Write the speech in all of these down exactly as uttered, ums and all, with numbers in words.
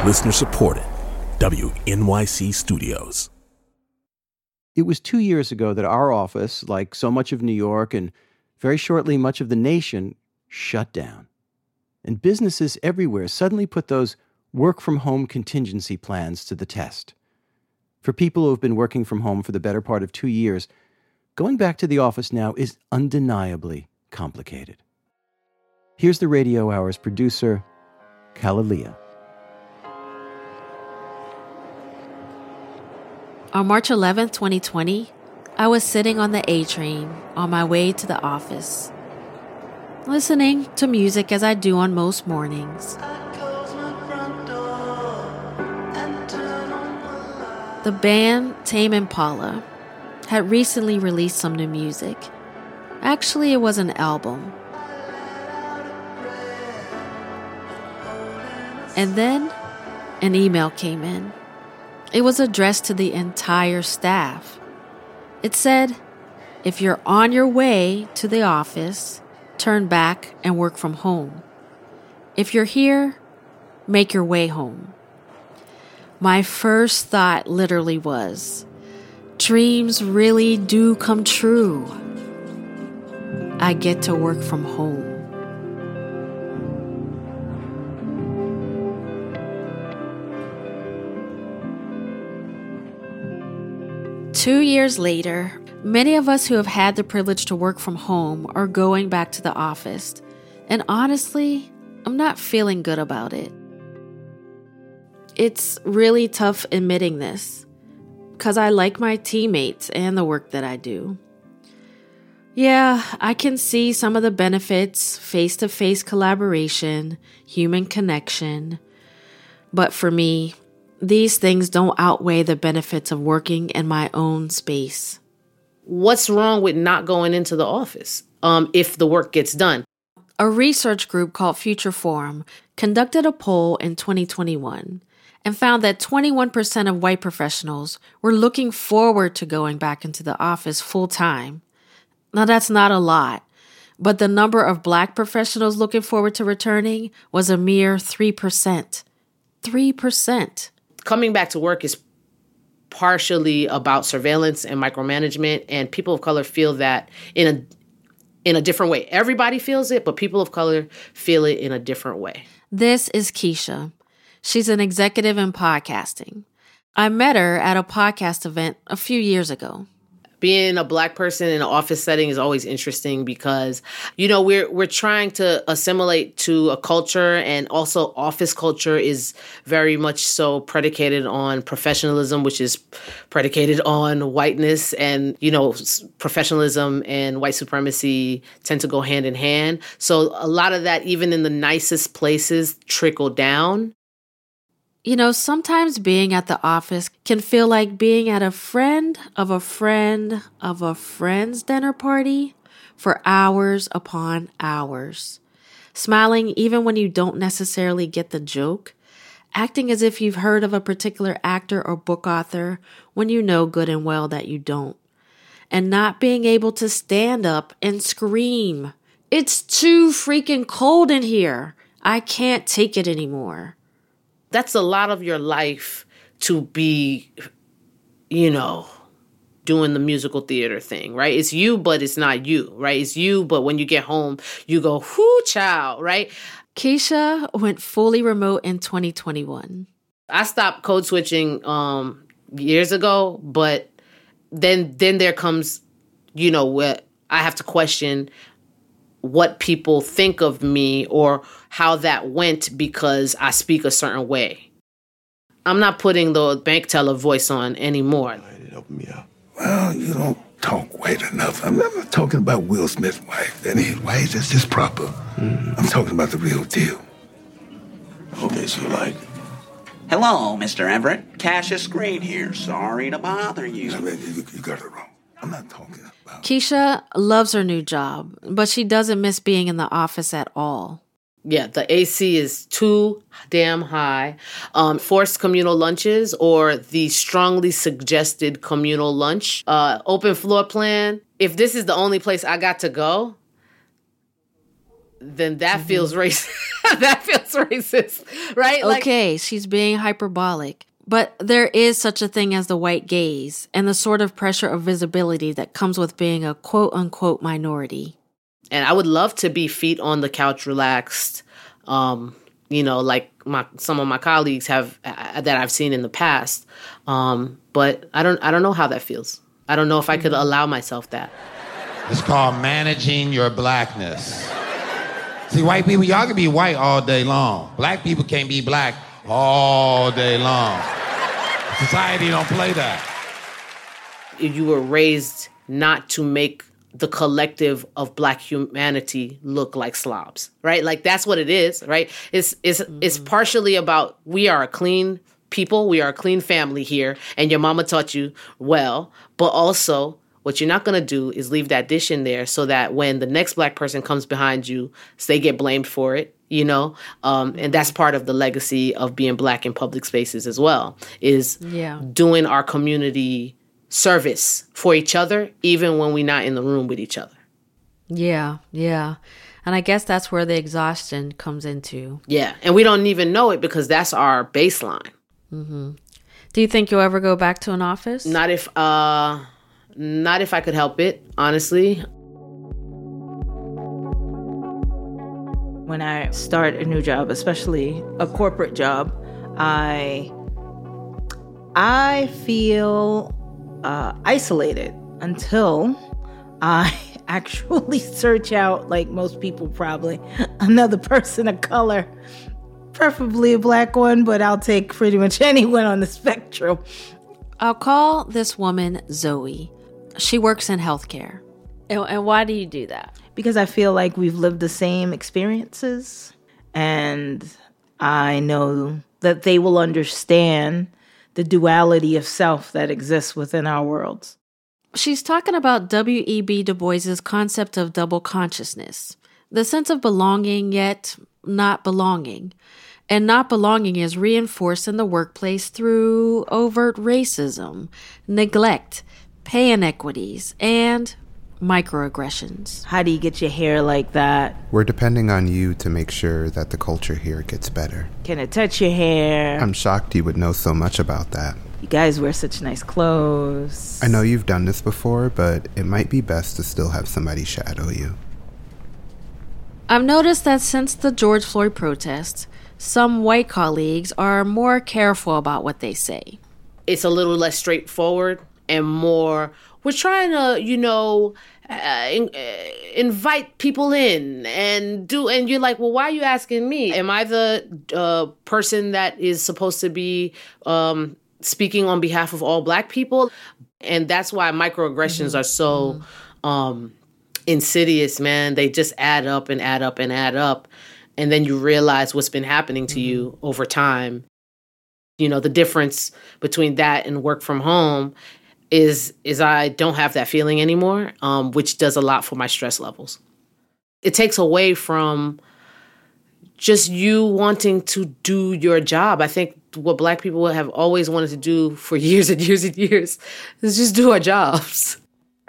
Listener supported. W N Y C Studios. It was two years ago that our office, like so much of New York and very shortly much of the nation, shut down. And businesses everywhere suddenly put those work-from-home contingency plans to the test. For people who have been working from home for the better part of two years, going back to the office now is undeniably complicated. Here's the Radio Hour's producer, Kalalea. On March eleventh, twenty twenty, I was sitting on the A train on my way to the office, listening to music as I do on most mornings. The band Tame Impala had recently released some new music. Actually, it was an album. And then an email came in. It was addressed to the entire staff. It said, if you're on your way to the office, turn back and work from home. If you're here, make your way home. My first thought literally was, dreams really do come true. I get to work from home. Two years later, many of us who have had the privilege to work from home are going back to the office. And honestly, I'm not feeling good about it. It's really tough admitting this, because I like my teammates and the work that I do. Yeah, I can see some of the benefits, face-to-face collaboration, human connection. But for me, these things don't outweigh the benefits of working in my own space. What's wrong with not going into the office um, if the work gets done? A research group called Future Forum conducted a poll in twenty twenty-one and found that twenty-one percent of white professionals were looking forward to going back into the office full time. Now, that's not a lot, but the number of black professionals looking forward to returning was a mere three percent. three percent. Coming back to work is partially about surveillance and micromanagement, and people of color feel that in a in a different way. Everybody feels it, but people of color feel it in a different way. This is Keisha. She's an executive in podcasting. I met her at a podcast event a few years ago. Being a black person in an office setting is always interesting because, you know, we're we're trying to assimilate to a culture, and also office culture is very much so predicated on professionalism, which is predicated on whiteness, and, you know, professionalism and white supremacy tend to go hand in hand. So a lot of that, even in the nicest places, trickle down. You know, sometimes being at the office can feel like being at a friend of a friend of a friend's dinner party for hours upon hours. Smiling even when you don't necessarily get the joke. Acting as if you've heard of a particular actor or book author when you know good and well that you don't. And not being able to stand up and scream, "It's too freaking cold in here. I can't take it anymore." That's a lot of your life to be, you know, doing the musical theater thing, right? It's you, but it's not you, right? It's you, but when you get home, you go, whoo, child, right? Keisha went fully remote in twenty twenty-one. I stopped code switching um, years ago, but then then there comes, you know, what I have to question what people think of me or how that went because I speak a certain way. I'm not putting the bank teller voice on anymore. Help me out. Well, you don't talk white enough. I'm not talking about Will Smith's wife. That ain't white, that's just proper. Mm-hmm. I'm talking about the real deal. Okay, so like... Hello, Mister Everett. Cassius Green here. Sorry to bother you. I mean, you, you got it wrong. I'm not talking about... Keisha loves her new job, but she doesn't miss being in the office at all. Yeah, the A C is too damn high. Um, forced communal lunches or the strongly suggested communal lunch. Uh, open floor plan. If this is the only place I got to go, then that mm-hmm. feels racist. That feels racist, right? Okay, like, she's being hyperbolic. But there is such a thing as the white gaze and the sort of pressure of visibility that comes with being a quote-unquote minority. And I would love to be feet on the couch, relaxed, um, you know, like my some of my colleagues have uh, that I've seen in the past. Um, but I don't I don't know how that feels. I don't know if I could allow myself that. It's called managing your blackness. See, white people, y'all can be white all day long. Black people can't be black all day long. Society don't play that. You were raised not to make the collective of Black humanity look like slobs, right? Like, that's what it is, right? It's, it's, mm-hmm. it's partially about we are a clean people, we are a clean family here, and your mama taught you well, but also what you're not going to do is leave that dish in there so that when the next Black person comes behind you, they get blamed for it. You know, um, and that's part of the legacy of being Black in public spaces as well, is yeah. doing our community service for each other, even when we're not in the room with each other. Yeah, yeah. And I guess that's where the exhaustion comes into. Yeah, and we don't even know it because that's our baseline. Mm-hmm. Do you think you'll ever go back to an office? Not if, uh, not if I could help it, honestly. When I start a new job, especially a corporate job, I I feel uh, isolated until I actually search out, like most people probably, another person of color, preferably a Black one, but I'll take pretty much anyone on the spectrum. I'll call this woman Zoe. She works in healthcare. And, and why do you do that? Because I feel like we've lived the same experiences, and I know that they will understand the duality of self that exists within our worlds. She's talking about W E B Du Bois's concept of double consciousness, the sense of belonging yet not belonging. And not belonging is reinforced in the workplace through overt racism, neglect, pay inequities, and microaggressions. How do you get your hair like that? We're depending on you to make sure that the culture here gets better. Can it touch your hair? I'm shocked you would know so much about that. You guys wear such nice clothes. I know you've done this before, but it might be best to still have somebody shadow you. I've noticed that since the George Floyd protests, some white colleagues are more careful about what they say. It's a little less straightforward and more, we're trying to, you know, uh, in, uh, invite people in and do, and you're like, well, why are you asking me? Am I the uh, person that is supposed to be um, speaking on behalf of all Black people? And that's why microaggressions mm-hmm. are so mm-hmm. um, insidious, man. They just add up and add up and add up. And then you realize what's been happening to mm-hmm. you over time. You know, the difference between that and work from home is is I don't have that feeling anymore, um, which does a lot for my stress levels. It takes away from just you wanting to do your job. I think what Black people have always wanted to do for years and years and years is just do our jobs.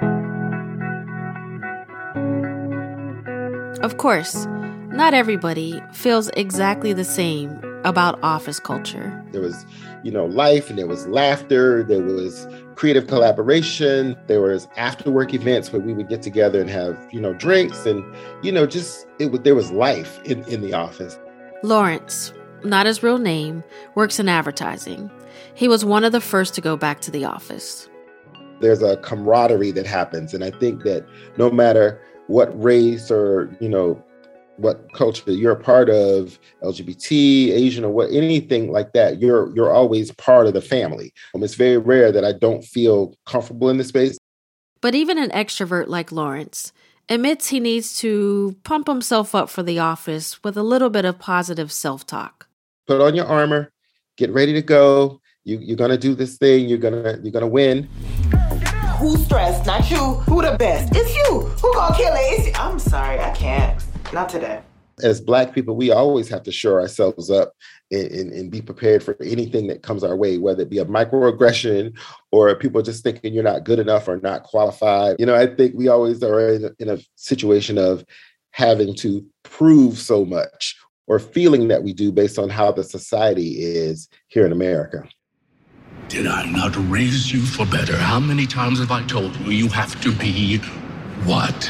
Of course, not everybody feels exactly the same about office culture. There was, you know, life, and there was laughter, there was creative collaboration, there was after work events where we would get together and have, you know, drinks, and, you know, just, it, there was life in, in the office. Lawrence, not his real name, works in advertising. He was one of the first to go back to the office. There's a camaraderie that happens, and I think that no matter what race or, you know, what culture you're a part of, L G B T, Asian, or what, anything like that, you're you're always part of the family. Um, it's very rare that I don't feel comfortable in the space. But even an extrovert like Lawrence admits he needs to pump himself up for the office with a little bit of positive self-talk. Put on your armor, get ready to go. You, you're gonna do this thing. You're gonna you're gonna win. Who's stressed? Not you. Who the best? It's you. Who gonna kill it? It's you. I'm sorry, I can't. Not today. As Black people, we always have to shore ourselves up and, and, and be prepared for anything that comes our way, whether it be a microaggression or people just thinking you're not good enough or not qualified. You know, I think we always are in a, in a situation of having to prove so much or feeling that we do based on how the society is here in America. Did I not raise you for better? How many times have I told you you have to be what?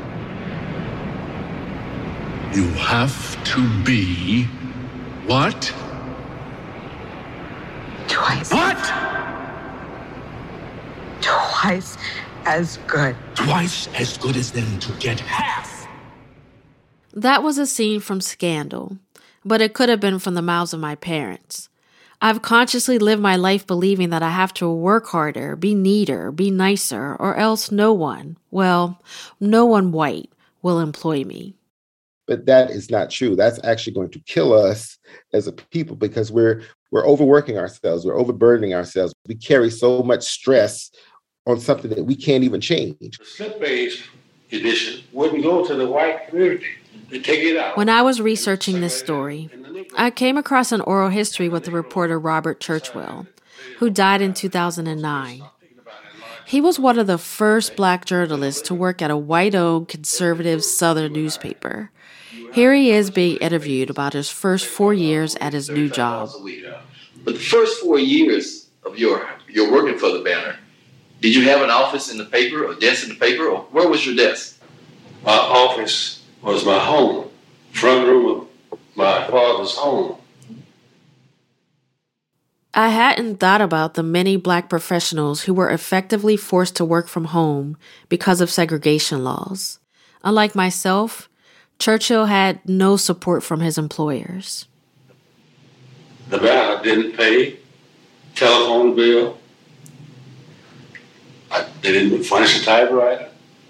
You have to be what? Twice. What? Twice as good. Twice as good as them to get half. That was a scene from Scandal, but it could have been from the mouths of my parents. I've consciously lived my life believing that I have to work harder, be neater, be nicer, or else no one, well, no one white will employ me. But that is not true. That's actually going to kill us as a people because we're we're overworking ourselves. We're overburdening ourselves. We carry so much stress on something that we can't even change. The slip-based edition wouldn't go to the white community. They take it out. When I was researching this story, I came across an oral history with the reporter Robert Churchwell, who died in two thousand nine. He was one of the first black journalists to work at a white-owned conservative Southern newspaper. Here he is being interviewed about his first four years at his new job. But the first four years of your your working for the Banner, did you have an office in the paper or desk in the paper, or where was your desk? My office was my home, front room of my father's home. I hadn't thought about the many black professionals who were effectively forced to work from home because of segregation laws. Unlike myself, Churchill had no support from his employers. The Banner didn't pay telephone bill. I, they didn't furnish a typewriter.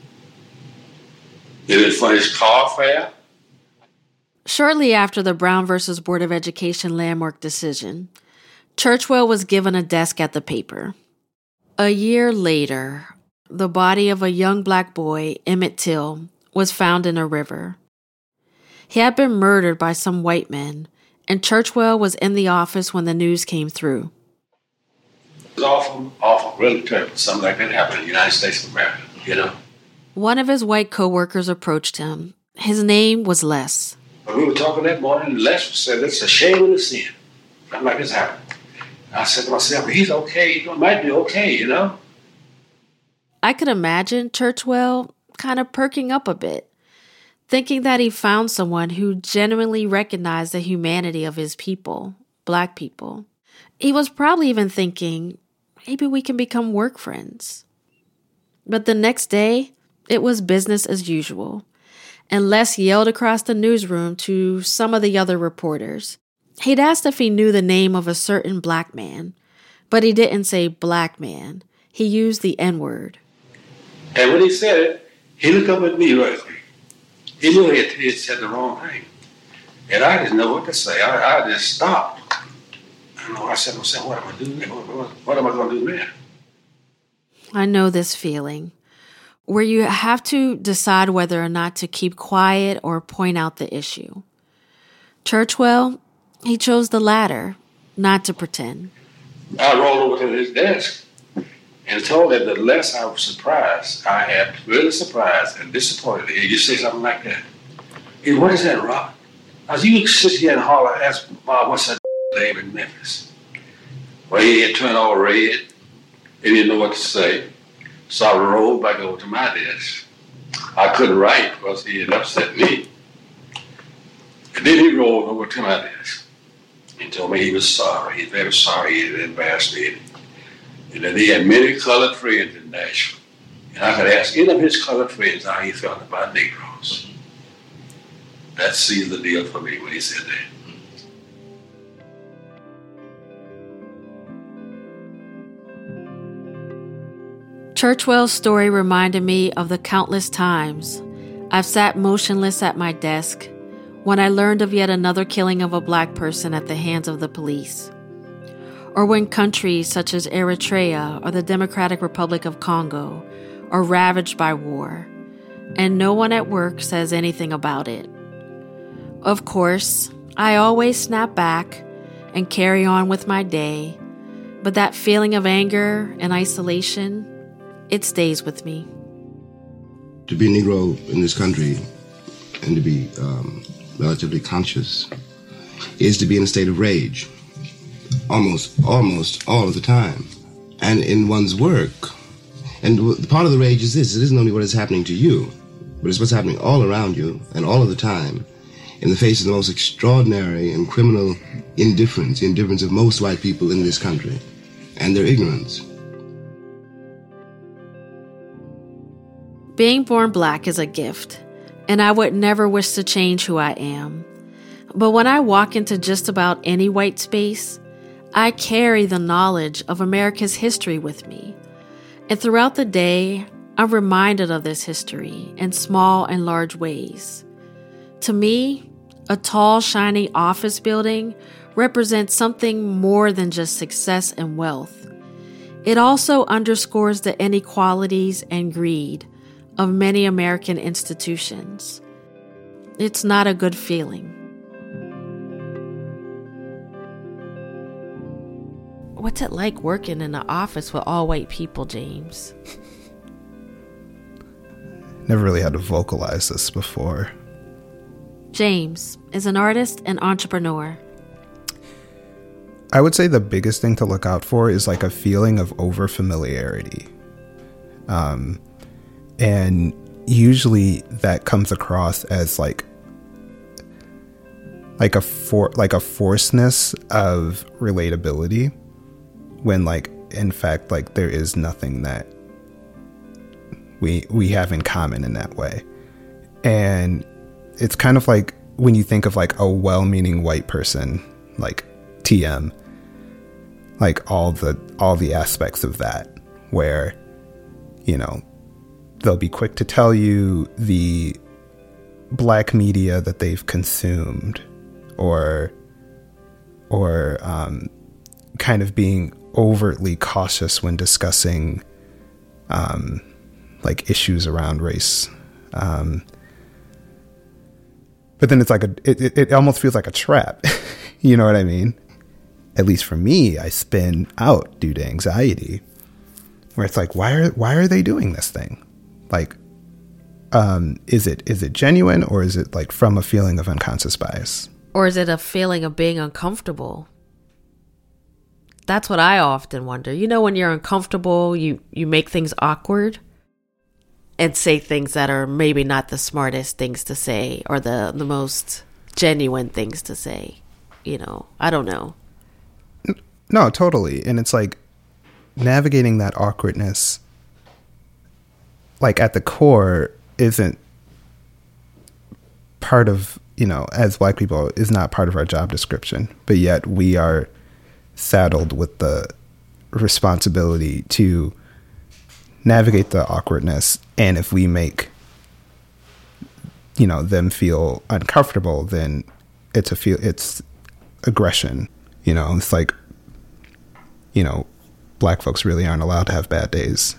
They didn't furnish car fare. Shortly after the Brown versus Board of Education landmark decision, Churchwell was given a desk at the paper. A year later, the body of a young black boy, Emmett Till, was found in a river. He had been murdered by some white men, and Churchwell was in the office when the news came through. It was awful, awful, really terrible. Something like that happened in the United States of America, you know? One of his white coworkers approached him. His name was Les. When we were talking that morning, and Les said, it's a shame and a sin. Something like this happened. And I said to myself, he's okay. He might be okay, you know? I could imagine Churchwell kind of perking up a bit, thinking that he found someone who genuinely recognized the humanity of his people, black people. He was probably even thinking, maybe we can become work friends. But the next day, it was business as usual, and Les yelled across the newsroom to some of the other reporters. He'd asked if he knew the name of a certain black man, but he didn't say black man. He used the N-word. And when he said it, he looked up at me right quick. He knew he had, he had said the wrong thing. And I didn't know what to say. I, I just stopped. I know. I said to myself, what am I doing? What, what, what am I going to do now? I know this feeling, where you have to decide whether or not to keep quiet or point out the issue. Churchwell, he chose the latter, not to pretend. I rolled over to his desk and told him that less I was surprised. I am really surprised and disappointed. And you say something like that. He said, what is that, Rob? I said, you sit here and holler, ask Bob, what's that name in Memphis? Well, he had turned all red. He didn't know what to say. So I rolled back over to my desk. I couldn't write because he had upset me. And then he rolled over to my desk. He told me he was sorry. He's very sorry he had embarrassed me. And that he had many colored friends in Nashville. And I could ask any of his colored friends how he felt about Negroes. That sealed the deal for me when he said that. Churchwell's story reminded me of the countless times I've sat motionless at my desk when I learned of yet another killing of a black person at the hands of the police, or when countries such as Eritrea or the Democratic Republic of Congo are ravaged by war, and no one at work says anything about it. Of course, I always snap back and carry on with my day, but that feeling of anger and isolation, it stays with me. To be a Negro in this country and to be um, relatively conscious is to be in a state of rage almost, almost all of the time. And in one's work, and the part of the rage is this, it isn't only what is happening to you, but it's what's happening all around you and all of the time in the face of the most extraordinary and criminal indifference, the indifference of most white people in this country, and their ignorance. Being born black is a gift, and I would never wish to change who I am. But when I walk into just about any white space, I carry the knowledge of America's history with me. And throughout the day, I'm reminded of this history in small and large ways. To me, a tall, shiny office building represents something more than just success and wealth. It also underscores the inequalities and greed of many American institutions. It's not a good feeling. What's it like working in an office with all white people, James? Never really had to vocalize this before. James is an artist and entrepreneur. I would say the biggest thing to look out for is like a feeling of overfamiliarity. Um, and usually that comes across as like like a for like a forcedness of relatability when like in fact like there is nothing that we we have in common in that way. And it's kind of like when you think of like a well-meaning white person like T M, like all the all the aspects of that where, you know, they'll be quick to tell you the black media that they've consumed, or or um, kind of being overtly cautious when discussing um, like issues around race. Um, but then it's like a it, it, it almost feels like a trap. You know what I mean? At least for me, I spin out due to anxiety, where it's like, why are why are they doing this thing? Like, um, is it is it genuine, or is it like from a feeling of unconscious bias? Or is it a feeling of being uncomfortable? That's what I often wonder. You know, when you're uncomfortable, you, you make things awkward and say things that are maybe not the smartest things to say or the, the most genuine things to say. You know, I don't know. No, totally. And it's like navigating that awkwardness, like at the core, isn't part of, you know, as black people, is not part of our job description. But yet we are saddled with the responsibility to navigate the awkwardness. And if we make, you know, them feel uncomfortable, then it's a feel, it's aggression. You know, it's like, you know, black folks really aren't allowed to have bad days.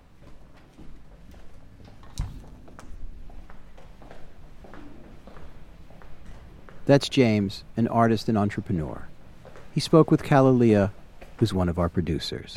That's James, an artist and entrepreneur. He spoke with Kalalea, who's one of our producers.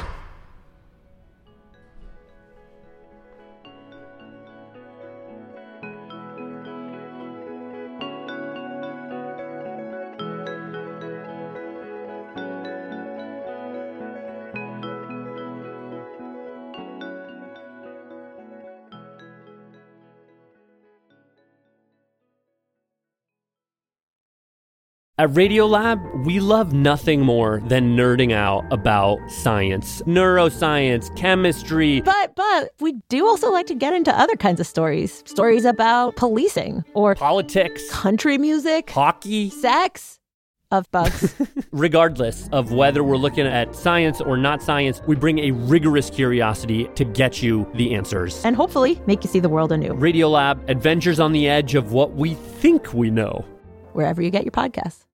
At Radiolab, we love nothing more than nerding out about science, neuroscience, chemistry. But, but we do also like to get into other kinds of stories. Stories about policing or politics, country music, hockey, sex, of bugs. Regardless of whether we're looking at science or not science, we bring a rigorous curiosity to get you the answers. And hopefully make you see the world anew. Radiolab, adventures on the edge of what we think we know. Wherever you get your podcasts.